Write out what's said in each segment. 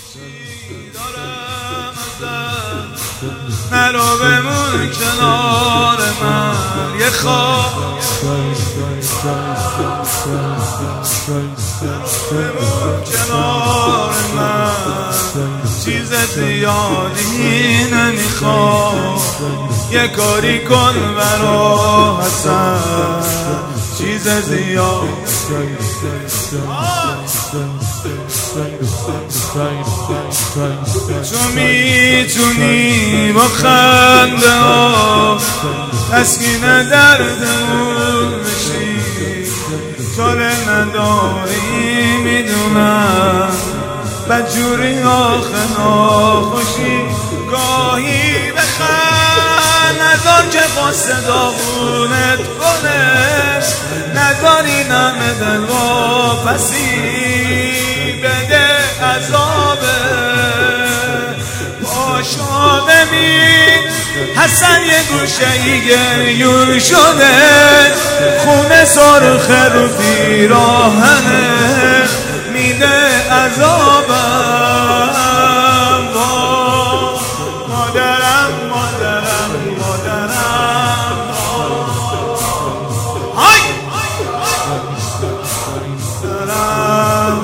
چی دارم ازت نرو بمون کنار من یه خواب بمون کنار من چیز زیادی نمیخوام یه کاری کن برا حسن چیز زیاد تو میتونی با خنده ها تسکین دردمون بشی کار نداری میدونم بدجوری آخه ناخوشی گاهی بخند نذار که با صدا خونت کنه نذار این همه دل واپسی بده عذابه پاشا ببین حسن یه گوشه گریون شده خونه سرخ رو پیراهنه میده عذابم مادرم مادرم مادرم های مادرم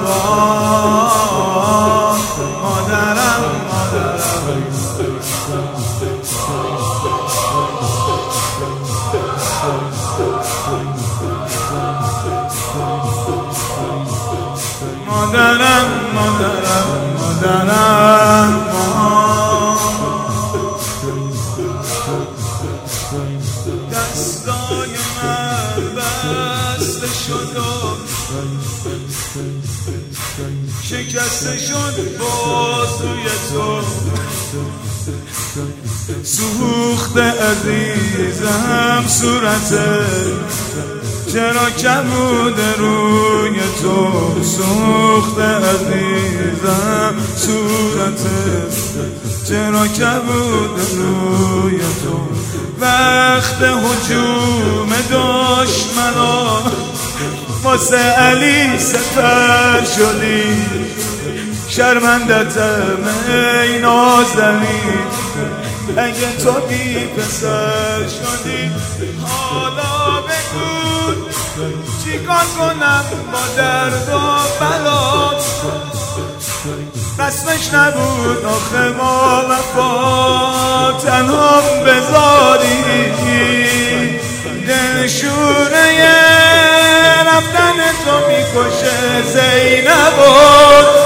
مادرم مادرم مادرم مادرم دستای من بسته شد و شکسته شد بازوی تو سوخته عزیزم صورتت چرا کبود روی تو سوخته عزیزم صورتت چرا کبود روی تو وقت هجوم دشمنان واسه علی سپر شدی شرمندتم ای نازنین اگه تو بی پسر شدی حالا بگو چیکار کنم با درد و بلات رسمش نبود آخه ما وفا تنها بذاری دلشونه رفتن تو میکشه زینبو